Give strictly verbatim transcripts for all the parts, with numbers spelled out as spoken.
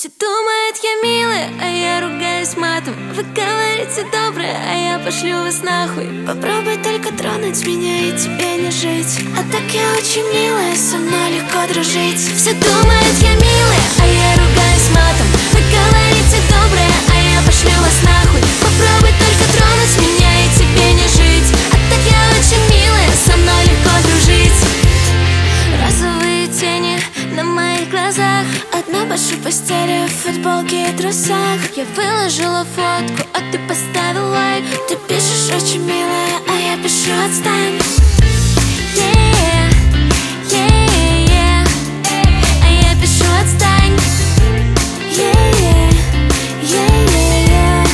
Все думают, я милая, а я ругаюсь матом. Вы говорите доброе, а я пошлю вас нахуй. Попробуй только тронуть меня, и тебе не жить. А так я очень милая, со мной легко дружить. Все думают, я милая, а я ругаюсь матом. Вы говорите доброе, а я пошлю вас нахуй. Попробуй только тронуть меня, и тебе не жить. А так я очень милая, со мной легко дружить. Розовые тени на моих глазах, одна большой постели, в футболке и трусах. Я выложила фотку, а ты поставил лайк. Ты пишешь очень милая, а я пишу отстань. Yeah, yeah, yeah. А я пишу отстань. Yeah, yeah, yeah,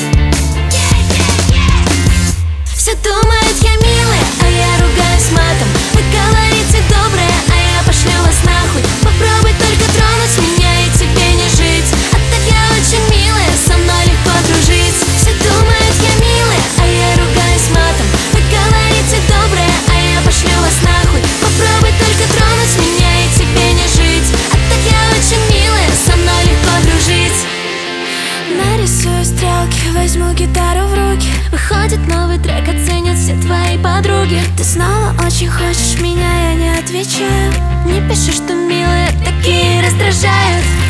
yeah. Все думают, я милая, а я ругаюсь матом. Вы говорите доброе, а я пошлю вас нахуй. Попробуй только тронуть меня, и тебе не жить. А так я очень милая, со мной легко дружить. Все думают, я милая, а я ругаюсь матом. Вы говорите доброе, а я пошлю вас нахуй. Попробуй только тронуть меня, и тебе не жить. А так я очень милая, со мной легко дружить. Нарисую стрелки, возьму гитару в руки. Выходит новый трек, оценят все твои подруги. Ты снова очень хочешь меня, я не отвечаю. Не пиши, что милые такие раздражают.